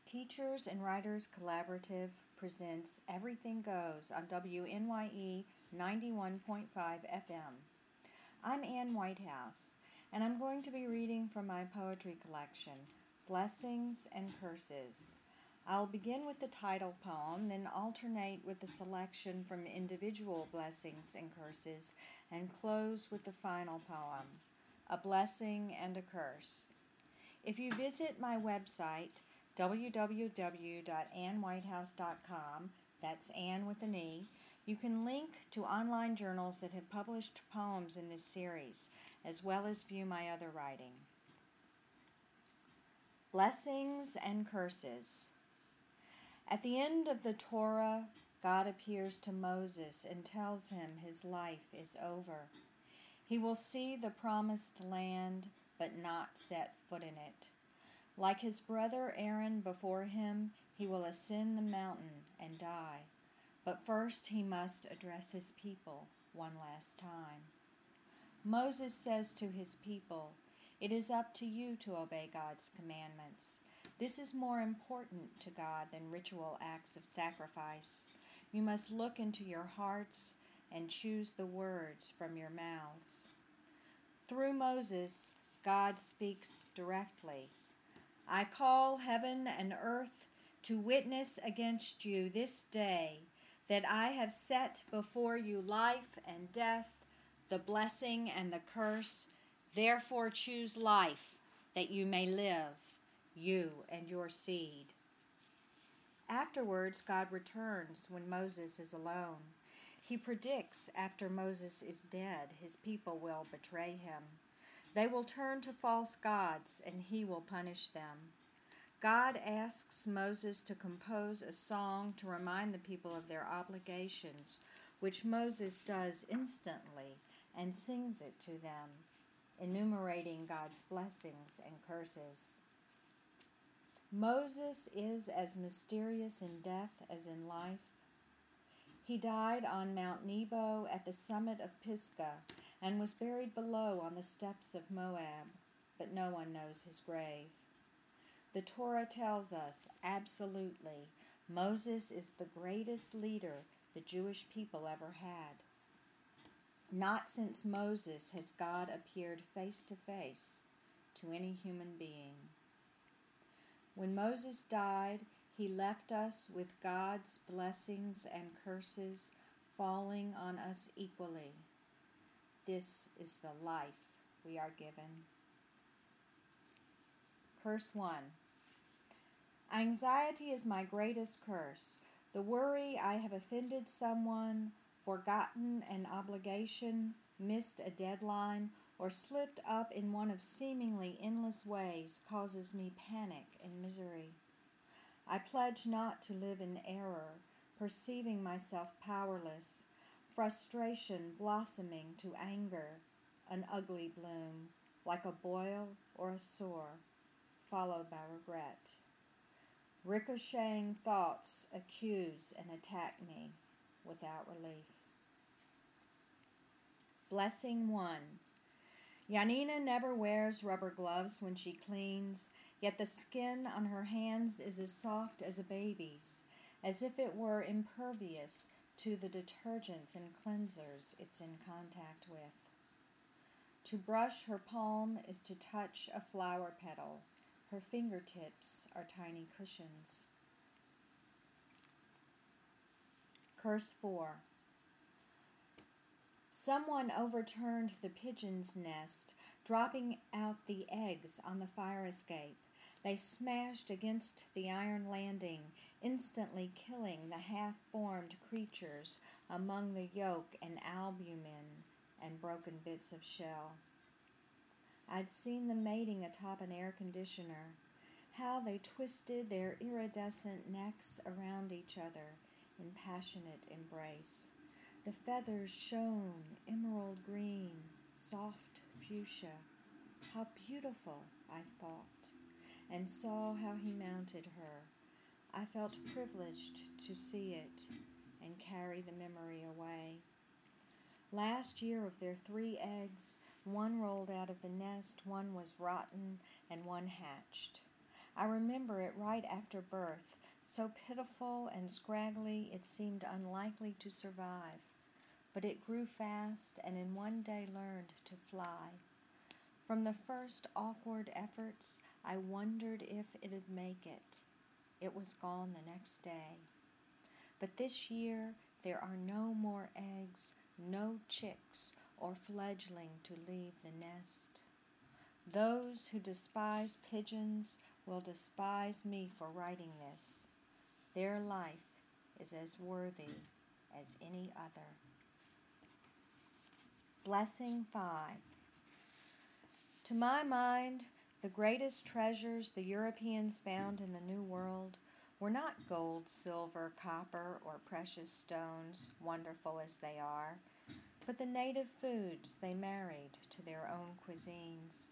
Teachers and Writers Collaborative presents Everything Goes on WNYE 91.5 FM. I'm Ann Whitehouse, and I'm going to be reading from my poetry collection, Blessings and Curses. I'll begin with the title poem, then alternate with a selection from individual blessings and curses, and close with the final poem, A Blessing and a Curse. If you visit my website, www.annwhitehouse.com, that's Ann with an E, you can link to online journals that have published poems in this series, as well as view my other writing. Blessings and Curses. At the end of the Torah, God appears to Moses and tells him his life is over. He will see the promised land, but not set foot in it. Like his brother Aaron before him, he will ascend the mountain and die. But first he must address his people one last time. Moses says to his people, "It is up to you to obey God's commandments. This is more important to God than ritual acts of sacrifice. You must look into your hearts and choose the words from your mouths." Through Moses, God speaks directly. "I call heaven and earth to witness against you this day that I have set before you life and death, the blessing and the curse. Therefore choose life, that you may live, you and your seed." Afterwards, God returns when Moses is alone. He predicts after Moses is dead, his people will betray him. They will turn to false gods, and he will punish them. God asks Moses to compose a song to remind the people of their obligations, which Moses does instantly and sings it to them, enumerating God's blessings and curses. Moses is as mysterious in death as in life. He died on Mount Nebo at the summit of Pisgah and was buried below on the steppes of Moab, but no one knows his grave. The Torah tells us absolutely Moses is the greatest leader the Jewish people ever had. Not since Moses has God appeared face to face to any human being. When Moses died, he left us with God's blessings and curses falling on us equally. This is the life we are given. Curse 1. Anxiety is my greatest curse. The worry I have offended someone, forgotten an obligation, missed a deadline, or slipped up in one of seemingly endless ways causes me panic and misery. I pledge not to live in error, perceiving myself powerless, frustration blossoming to anger, an ugly bloom, like a boil or a sore, followed by regret. Ricocheting thoughts accuse and attack me without relief. Blessing 1. Yanina never wears rubber gloves when she cleans, yet the skin on her hands is as soft as a baby's, as if it were impervious to the detergents and cleansers it's in contact with. To brush her palm is to touch a flower petal. Her fingertips are tiny cushions. Curse 4. Someone overturned the pigeon's nest, dropping out the eggs on the fire escape. They smashed against the iron landing, instantly killing the half-formed creatures among the yolk and albumin and broken bits of shell. I'd seen them mating atop an air conditioner, how they twisted their iridescent necks around each other in passionate embrace. The feathers shone emerald green, soft fuchsia. How beautiful, I thought, and saw how he mounted her. I felt privileged to see it and carry the memory away. Last year, of their 3 eggs, one rolled out of the nest, one was rotten, and one hatched. I remember it right after birth, so pitiful and scraggly it seemed unlikely to survive. But it grew fast and in one day learned to fly. From the first awkward efforts, I wondered if it'd make it. It was gone the next day. But this year, there are no more eggs, no chicks or fledgling to leave the nest. Those who despise pigeons will despise me for writing this. Their life is as worthy as any other. Blessing 5. To my mind, the greatest treasures the Europeans found in the New World were not gold, silver, copper, or precious stones, wonderful as they are, but the native foods they married to their own cuisines.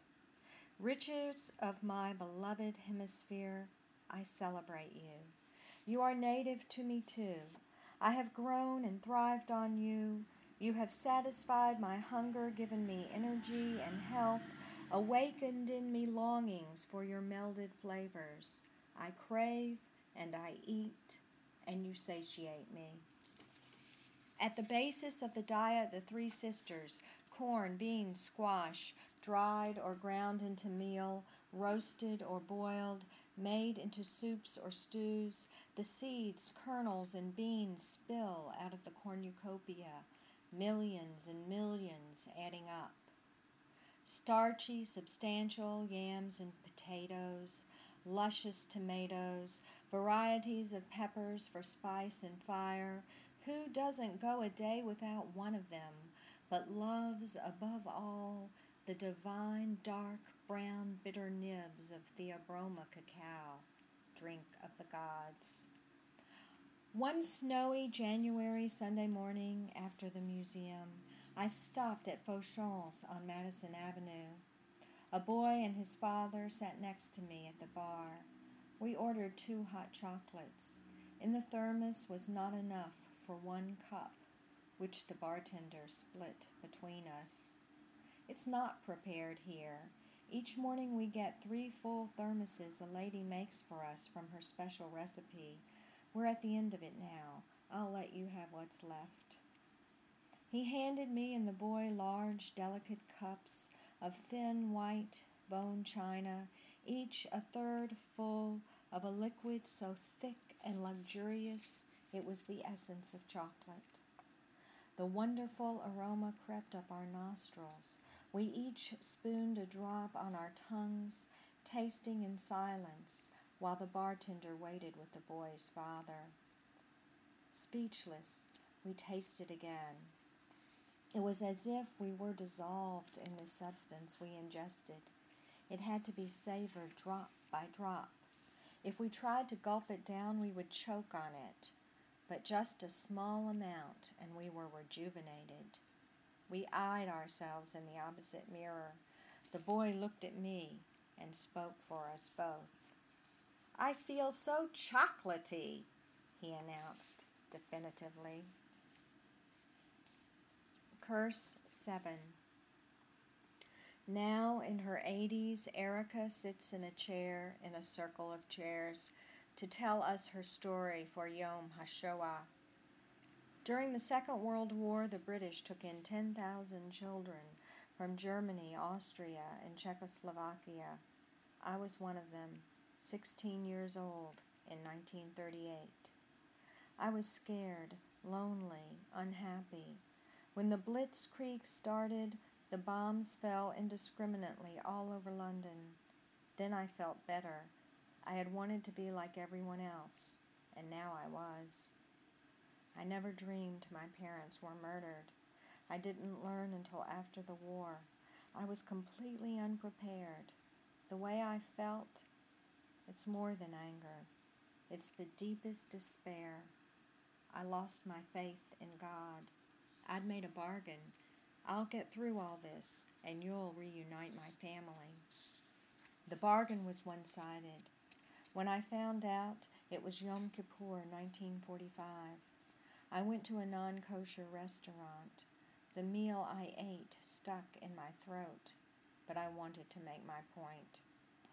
Riches of my beloved hemisphere, I celebrate you. You are native to me too. I have grown and thrived on you. You have satisfied my hunger, given me energy and health, awakened in me longings for your melded flavors. I crave and I eat, and you satiate me. At the basis of the diet, the three sisters, corn, beans, squash, dried or ground into meal, roasted or boiled, made into soups or stews, the seeds, kernels, and beans spill out of the cornucopia, millions and millions adding up. Starchy, substantial yams and potatoes, luscious tomatoes, varieties of peppers for spice and fire. Who doesn't go a day without one of them, but loves above all the divine dark brown bitter nibs of Theobroma cacao, drink of the gods. One snowy January Sunday morning after the museum, I stopped at Fauchon's on Madison Avenue. A boy and his father sat next to me at the bar. We ordered 2 hot chocolates. In the thermos was not enough for 1 cup, which the bartender split between us. It's not prepared here. Each morning we get 3 full thermoses a lady makes for us from her special recipe. We're at the end of it now. I'll let you have what's left. He handed me and the boy large, delicate cups of thin, white, bone china, each a third full of a liquid so thick and luxurious it was the essence of chocolate. The wonderful aroma crept up our nostrils. We each spooned a drop on our tongues, tasting in silence, while the bartender waited with the boy's father. Speechless, we tasted again. It was as if we were dissolved in the substance we ingested. It had to be savored drop by drop. If we tried to gulp it down, we would choke on it. But just a small amount, and we were rejuvenated. We eyed ourselves in the opposite mirror. The boy looked at me and spoke for us both. "I feel so chocolatey," he announced definitively. Curse 7. Now in her 80s, Erica sits in a chair in a circle of chairs to tell us her story for Yom HaShoah. During the Second World War, the British took in 10,000 children from Germany, Austria, and Czechoslovakia. I was one of them, 16 years old, in 1938. I was scared, lonely, unhappy. When the Blitzkrieg started, the bombs fell indiscriminately all over London. Then I felt better. I had wanted to be like everyone else, and now I was. I never dreamed my parents were murdered. I didn't learn until after the war. I was completely unprepared. The way I felt, it's more than anger. It's the deepest despair. I lost my faith in God. I'd made a bargain. I'll get through all this, and you'll reunite my family. The bargain was one-sided. When I found out, it was Yom Kippur, 1945. I went to a non-kosher restaurant. The meal I ate stuck in my throat, but I wanted to make my point.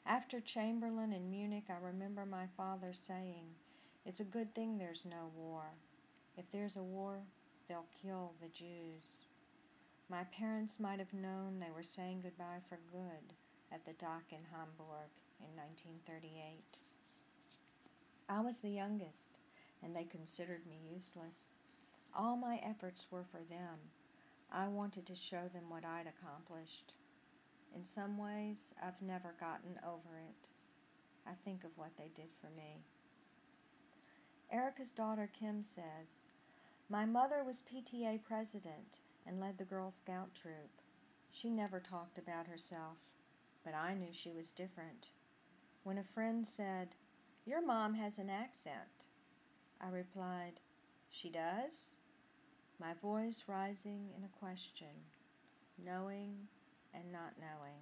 After Chamberlain in Munich, I remember my father saying, "It's a good thing there's no war. If there's a war, they'll kill the Jews." My parents might have known they were saying goodbye for good at the dock in Hamburg in 1938. I was the youngest, and they considered me useless. All my efforts were for them. I wanted to show them what I'd accomplished. In some ways, I've never gotten over it. I think of what they did for me. Erica's daughter Kim says, "My mother was PTA president and led the Girl Scout troop. She never talked about herself, but I knew she was different. When a friend said, 'Your mom has an accent,' I replied, 'She does?' My voice rising in a question, knowing and not knowing."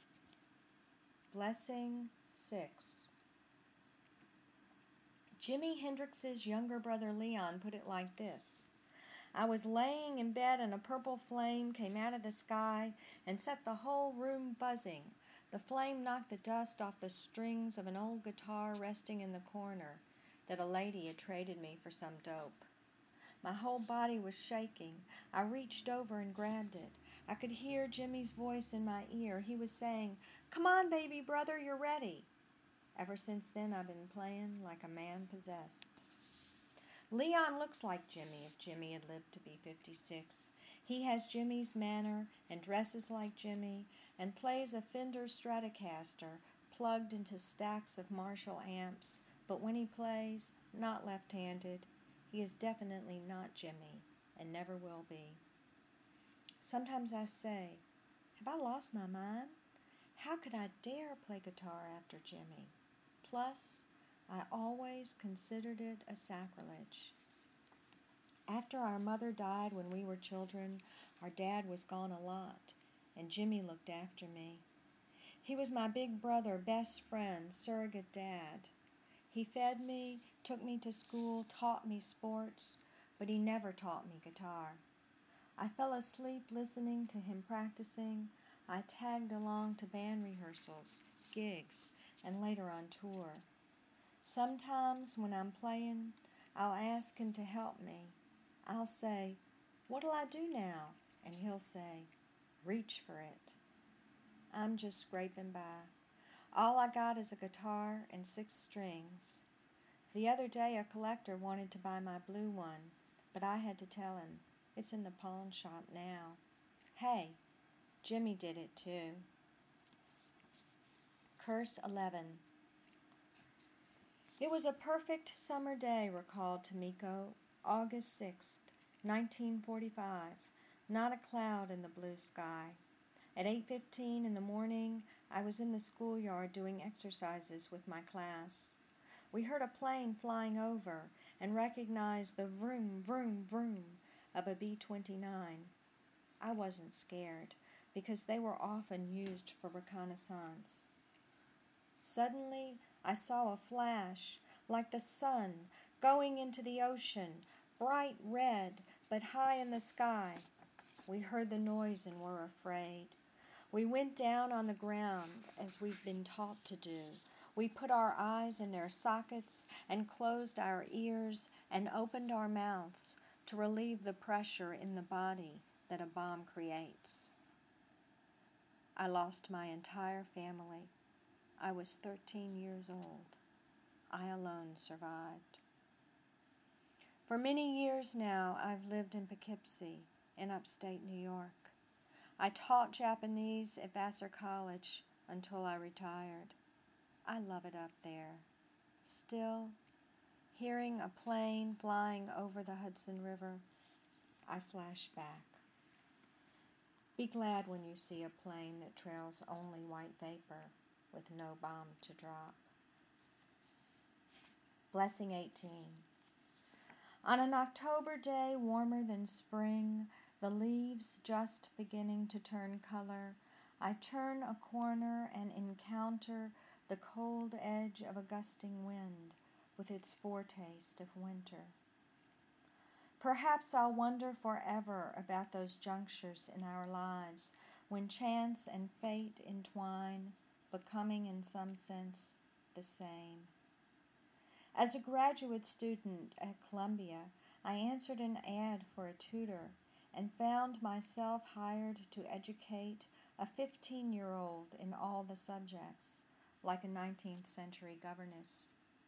Blessing 6. Jimi Hendrix's younger brother Leon put it like this: "I was laying in bed and a purple flame came out of the sky and set the whole room buzzing. The flame knocked the dust off the strings of an old guitar resting in the corner that a lady had traded me for some dope. My whole body was shaking. I reached over and grabbed it. I could hear Jimmy's voice in my ear. He was saying, 'Come on, baby brother, you're ready.' Ever since then, I've been playing like a man possessed." Leon looks like Jimmy if Jimmy had lived to be 56. He has Jimmy's manner and dresses like Jimmy and plays a Fender Stratocaster plugged into stacks of Marshall amps, but when he plays, not left-handed, he is definitely not Jimmy and never will be. Sometimes I say, have I lost my mind? How could I dare play guitar after Jimmy? Plus, I always considered it a sacrilege. After our mother died when we were children, our dad was gone a lot, and Jimmy looked after me. He was my big brother, best friend, surrogate dad. He fed me, took me to school, taught me sports, but he never taught me guitar. I fell asleep listening to him practicing. I tagged along to band rehearsals, gigs, and later on tour. Sometimes when I'm playing, I'll ask him to help me. I'll say, "What'll I do now?" And he'll say, "Reach for it." I'm just scraping by. All I got is a guitar and 6 strings. The other day a collector wanted to buy my blue one, but I had to tell him, it's in the pawn shop now. Hey, Jimmy did it too. Curse 11. "It was a perfect summer day," recalled Tomiko, August 6th, 1945. Not a cloud in the blue sky. At 8:15 in the morning, I was in the schoolyard doing exercises with my class. We heard a plane flying over and recognized the vroom, vroom, vroom of a B-29. I wasn't scared because they were often used for reconnaissance. Suddenly, I saw a flash, like the sun, going into the ocean, bright red, but high in the sky. We heard the noise and were afraid. We went down on the ground, as we've been taught to do. We put our eyes in their sockets and closed our ears and opened our mouths to relieve the pressure in the body that a bomb creates. I lost my entire family. I was 13 years old. I alone survived. For many years now, I've lived in Poughkeepsie, in upstate New York. I taught Japanese at Vassar College until I retired. I love it up there. Still, hearing a plane flying over the Hudson River, I flash back. Be glad when you see a plane that trails only white vapor with no bomb to drop. Blessing 18. On an October day warmer than spring, the leaves just beginning to turn color, I turn a corner and encounter the cold edge of a gusting wind with its foretaste of winter. Perhaps I'll wonder forever about those junctures in our lives when chance and fate entwine, becoming in some sense the same. As a graduate student at Columbia, I answered an ad for a tutor and found myself hired to educate a 15-year-old in all the subjects, like a 19th century governess.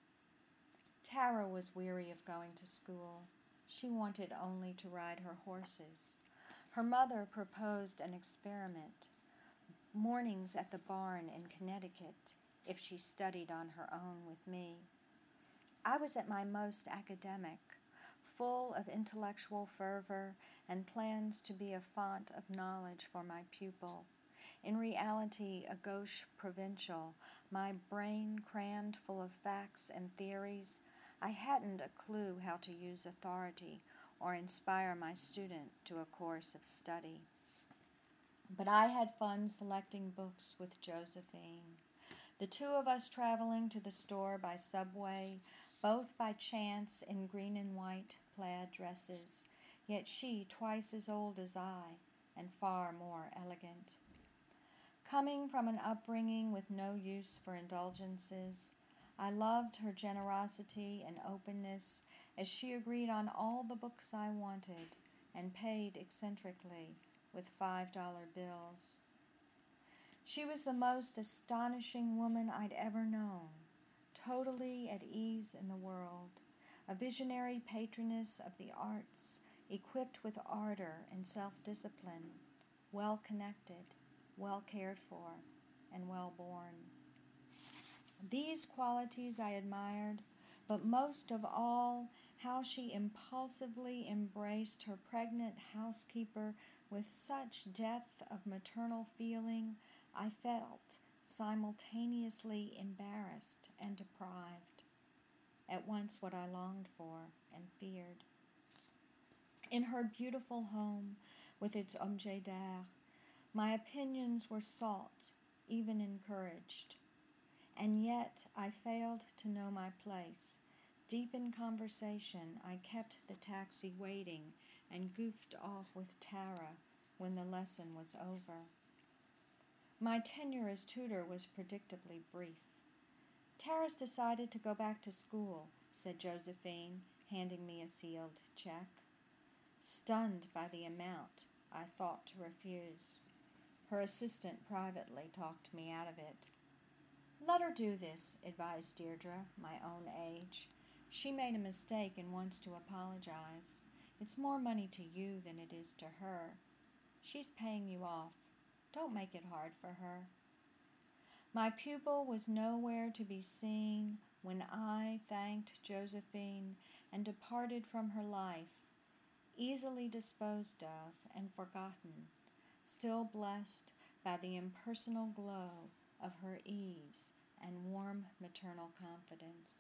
Tara was weary of going to school. She wanted only to ride her horses. Her mother proposed an experiment, mornings at the barn in Connecticut, if she studied on her own with me. I was at my most academic, full of intellectual fervor and plans to be a font of knowledge for my pupil. In reality, a gauche provincial, my brain crammed full of facts and theories, I hadn't a clue how to use authority or inspire my student to a course of study. But I had fun selecting books with Josephine. The two of us traveling to the store by subway, both by chance in green and white plaid dresses, yet she twice as old as I and far more elegant. Coming from an upbringing with no use for indulgences, I loved her generosity and openness as she agreed on all the books I wanted and paid eccentrically with $5 bills. She was the most astonishing woman I'd ever known, totally at ease in the world, a visionary patroness of the arts, equipped with ardor and self-discipline, well-connected, well cared for, and well-born. These qualities I admired, but most of all, how she impulsively embraced her pregnant housekeeper with such depth of maternal feeling, I felt simultaneously embarrassed and deprived, at once what I longed for and feared. In her beautiful home, with its objet d'art, my opinions were sought, even encouraged. And yet I failed to know my place. Deep in conversation, I kept the taxi waiting and goofed off with Tara when the lesson was over. My tenure as tutor was predictably brief. Tara's decided to go back to school, said Josephine, handing me a sealed check. Stunned by the amount, I thought to refuse. Her assistant privately talked me out of it. Let her do this, advised Deirdre, my own age. She made a mistake and wants to apologize. It's more money to you than it is to her. She's paying you off. Don't make it hard for her. My pupil was nowhere to be seen when I thanked Josephine and departed from her life, easily disposed of and forgotten, still blessed by the impersonal glow of her ease and warm maternal confidence.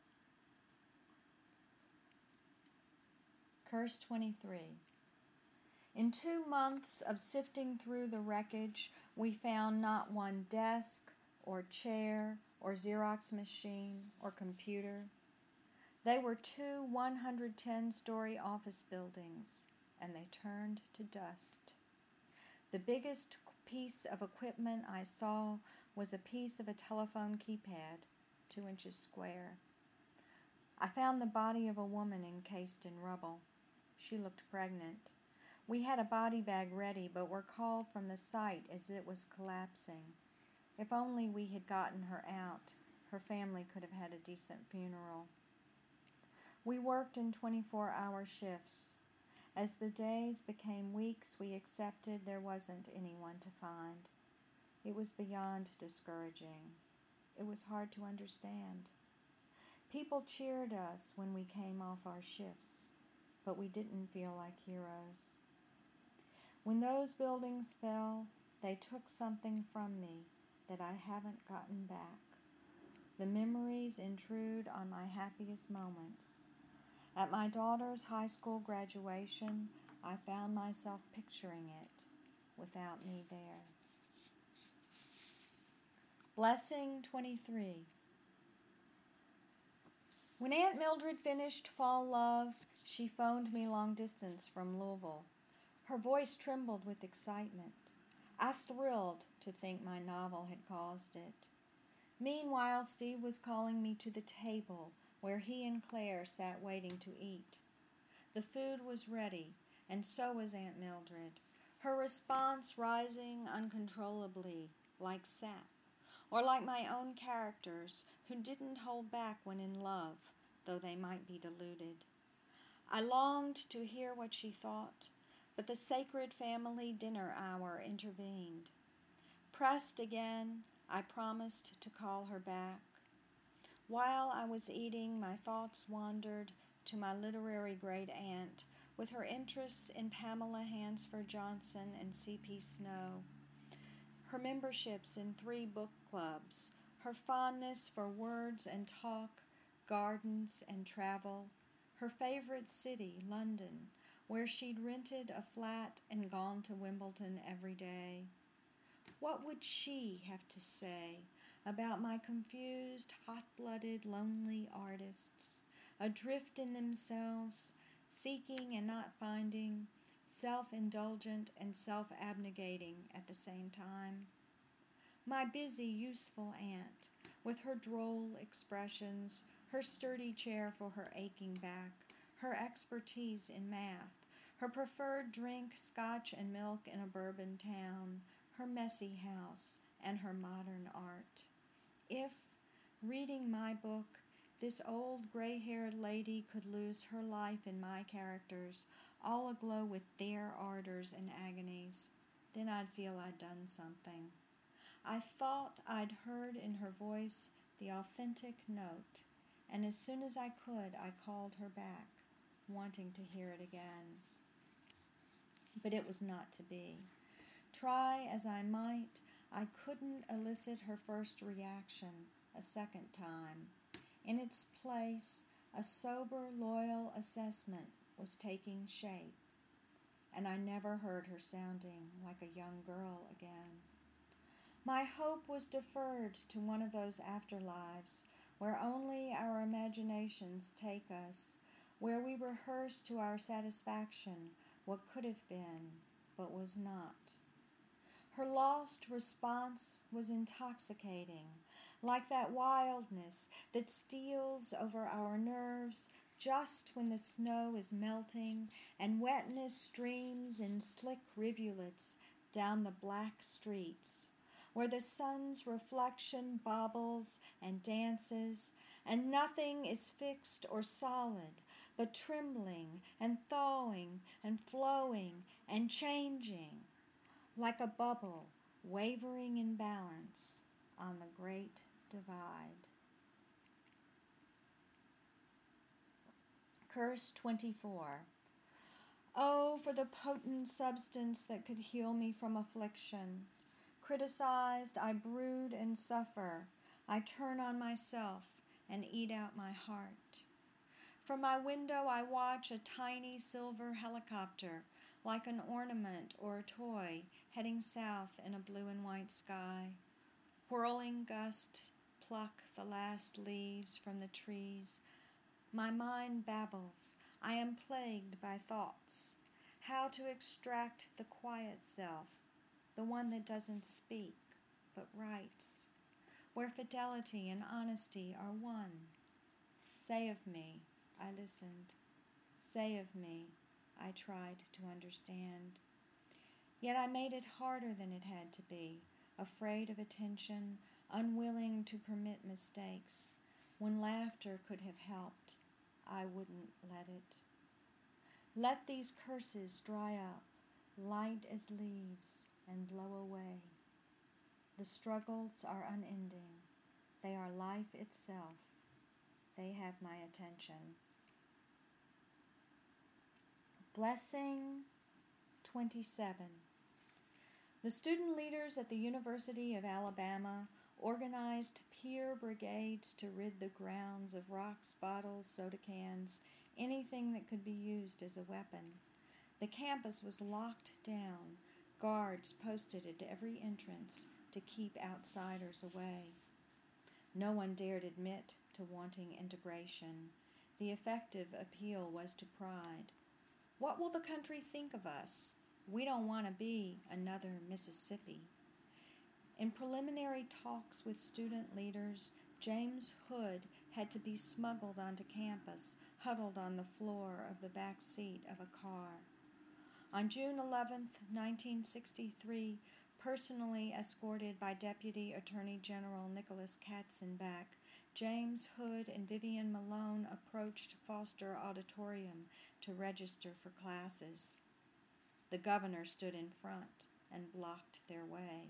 Curse 23. In 2 months of sifting through the wreckage, we found not one desk or chair or Xerox machine or computer. They were 2 110-story office buildings, and they turned to dust. The biggest piece of equipment I saw was a piece of a telephone keypad, 2 inches square. I found the body of a woman encased in rubble. She looked pregnant. We had a body bag ready, but were called from the site as it was collapsing. If only we had gotten her out, her family could have had a decent funeral. We worked in 24-hour shifts. As the days became weeks, we accepted there wasn't anyone to find. It was beyond discouraging. It was hard to understand. People cheered us when we came off our shifts, but we didn't feel like heroes. When those buildings fell, they took something from me that I haven't gotten back. The memories intrude on my happiest moments. At my daughter's high school graduation, I found myself picturing it without me there. Blessing 23. When Aunt Mildred finished Fall Love, she phoned me long distance from Louisville. Her voice trembled with excitement. I thrilled to think my novel had caused it. Meanwhile, Steve was calling me to the table where he and Claire sat waiting to eat. The food was ready, and so was Aunt Mildred, her response rising uncontrollably, like sap, or like my own characters who didn't hold back when in love, though they might be deluded. I longed to hear what she thought, but the sacred family dinner hour intervened. Pressed again, I promised to call her back. While I was eating, my thoughts wandered to my literary great aunt, with her interests in Pamela Hansford Johnson and C.P. Snow, her memberships in 3 book clubs, her fondness for words and talk, gardens and travel, her favorite city, London, where she'd rented a flat and gone to Wimbledon every day. What would she have to say about my confused, hot-blooded, lonely artists, adrift in themselves, seeking and not finding, self-indulgent and self-abnegating at the same time? My busy, useful aunt, with her droll expressions, her sturdy chair for her aching back, her expertise in math, her preferred drink scotch and milk in a bourbon town, her messy house, and her modern art. If, reading my book, this old gray-haired lady could lose her life in my characters, all aglow with their ardors and agonies, then I'd feel I'd done something. I thought I'd heard in her voice the authentic note, and as soon as I could, I called her back, wanting to hear it again. But it was not to be. Try as I might, I couldn't elicit her first reaction a second time. In its place, a sober, loyal assessment was taking shape, and I never heard her sounding like a young girl again. My hope was deferred to one of those afterlives where only our imaginations take us, where we rehearse to our satisfaction what could have been, but was not. Her lost response was intoxicating, like that wildness that steals over our nerves just when the snow is melting and wetness streams in slick rivulets down the black streets, where the sun's reflection bobbles and dances, and nothing is fixed or solid, but trembling and thawing and flowing and changing, like a bubble wavering in balance on the great divide. Curse 24. Oh, for the potent substance that could heal me from affliction. Criticized, I brood and suffer. I turn on myself and eat out my heart. From my window I watch a tiny silver helicopter, like an ornament or a toy, heading south in a blue and white sky. Whirling gusts pluck the last leaves from the trees. My mind babbles. I am plagued by thoughts. How to extract the quiet self, the one that doesn't speak, but writes, where fidelity and honesty are one. Say of me, I listened. Say of me, I tried to understand. Yet I made it harder than it had to be, afraid of attention, unwilling to permit mistakes. When laughter could have helped, I wouldn't let it. Let these curses dry up, light as leaves, and blow away. The struggles are unending. They are life itself. They have my attention. Blessing 27. The student leaders at the University of Alabama organized peer brigades to rid the grounds of rocks, bottles, soda cans, anything that could be used as a weapon. The campus was locked down, guards posted at every entrance to keep outsiders away. No one dared admit to wanting integration. The effective appeal was to pride. What will the country think of us? We don't want to be another Mississippi. In preliminary talks with student leaders, James Hood had to be smuggled onto campus, huddled on the floor of the back seat of a car. On June 11, 1963, personally escorted by Deputy Attorney General Nicholas Katzenbach, James Hood and Vivian Malone approached Foster Auditorium to register for classes. The governor stood in front and blocked their way.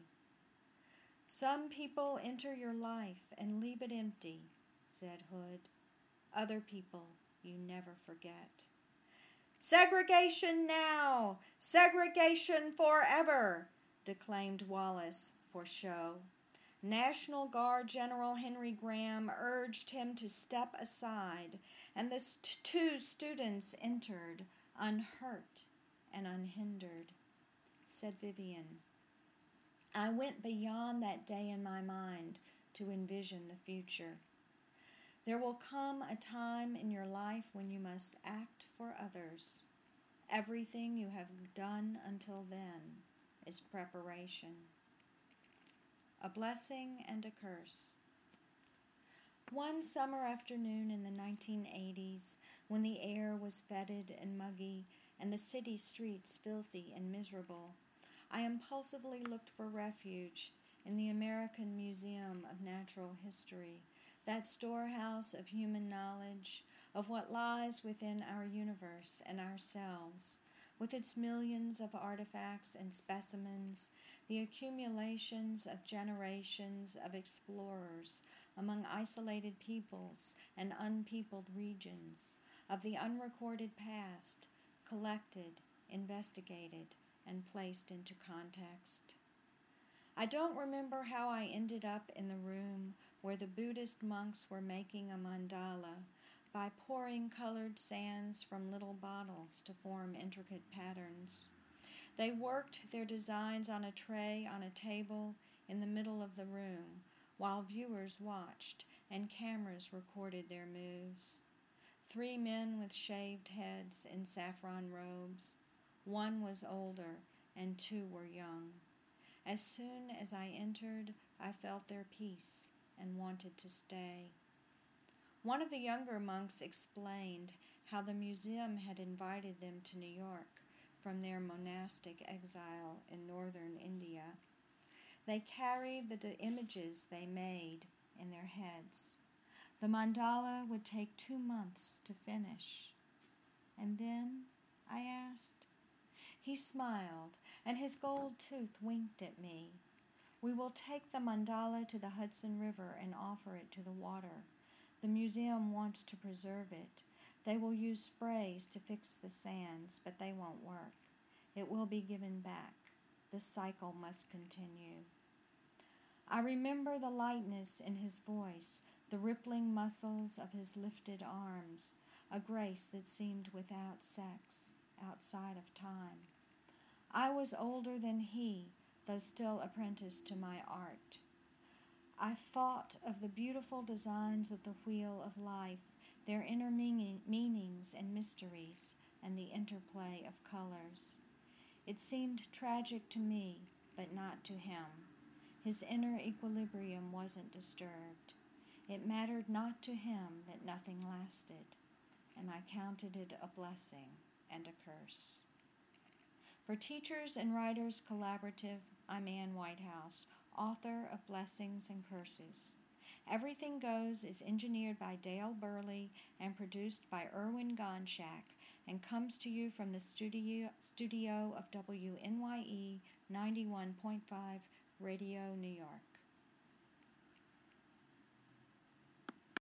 "Some people enter your life and leave it empty," said Hood. "Other people you never forget." "Segregation now! Segregation forever!" declaimed Wallace for show. National Guard General Henry Graham urged him to step aside, and the two students entered, unhurt and unhindered. Said Vivian, "I went beyond that day in my mind to envision the future. There will come a time in your life when you must act for others. Everything you have done until then is preparation." A blessing and a curse. One summer afternoon in the 1980s, when the air was fetid and muggy and the city streets filthy and miserable, I impulsively looked for refuge in the American Museum of Natural History, that storehouse of human knowledge, of what lies within our universe and ourselves, with its millions of artifacts and specimens, the accumulations of generations of explorers among isolated peoples and unpeopled regions, of the unrecorded past, collected, investigated, and placed into context. I don't remember how I ended up in the room where the Buddhist monks were making a mandala by pouring colored sands from little bottles to form intricate patterns. They worked their designs on a tray on a table in the middle of the room, while viewers watched and cameras recorded their moves. 3 men with shaved heads in saffron robes. 1 was older and 2 were young. As soon as I entered, I felt their peace and wanted to stay. One of the younger monks explained how the museum had invited them to New York from their monastic exile in northern India. They carried the images they made in their heads. The mandala would take 2 months to finish. "And then?" I asked. He smiled, and his gold tooth winked at me. "We will take the mandala to the Hudson River and offer it to the water. The museum wants to preserve it. They will use sprays to fix the sands, but they won't work. It will be given back. The cycle must continue." I remember the lightness in his voice, the rippling muscles of his lifted arms, a grace that seemed without sex, outside of time. I was older than he, though still apprenticed to my art. I thought of the beautiful designs of the wheel of life, their inner meanings and mysteries, and the interplay of colors. It seemed tragic to me, but not to him. His inner equilibrium wasn't disturbed. It mattered not to him that nothing lasted, and I counted it a blessing and a curse. For Teachers and Writers Collaborative, I'm Ann Whitehouse, author of Blessings and Curses. Everything Goes is engineered by Dale Burley and produced by Erwin Gonshak and comes to you from the studio of WNYE 91.5 Radio New York.